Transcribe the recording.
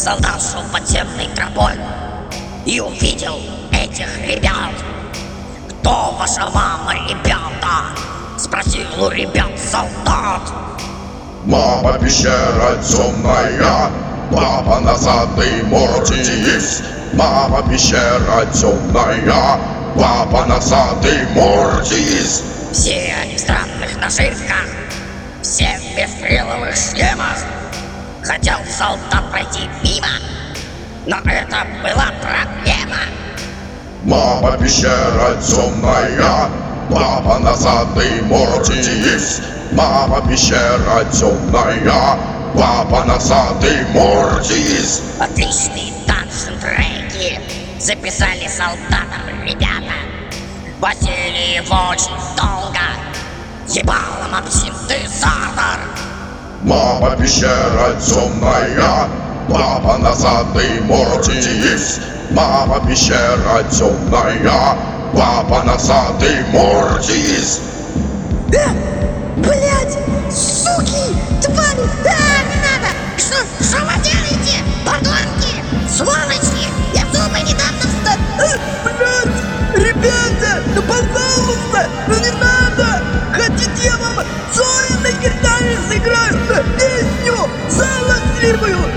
Солдат шел подземной тропой и увидел этих ребят. «Кто ваша мама, ребята?» — спросил у ребят солдат. «Мама пещера темная, папа назад и Мортис. Мама пещера темная, папа назад и Мортис». Все они в странных нашивках, все в мифриловых шлемах. Хотел солдат пройти мимо, но это была проблема. «Мама пещера темная, папа назад и Мортис. Мама пещера темная, папа назад и Мортис». Отличные танцинг-треки записали солдатам ребята. Возили его очень долго, ебал им об синтезатор. «Мама пещера темная, папа назад и Мортис. Мама пещера темная, папа назад и Мортис». Блять, суки, твари, не надо! Что вы делаете, подонки, сволочи? Я зубы недавно Блядь, ребята, ну пожалуйста, ну не надо! Хотите, я вам Цоя на гитаре сыграю песню «Золотливую»?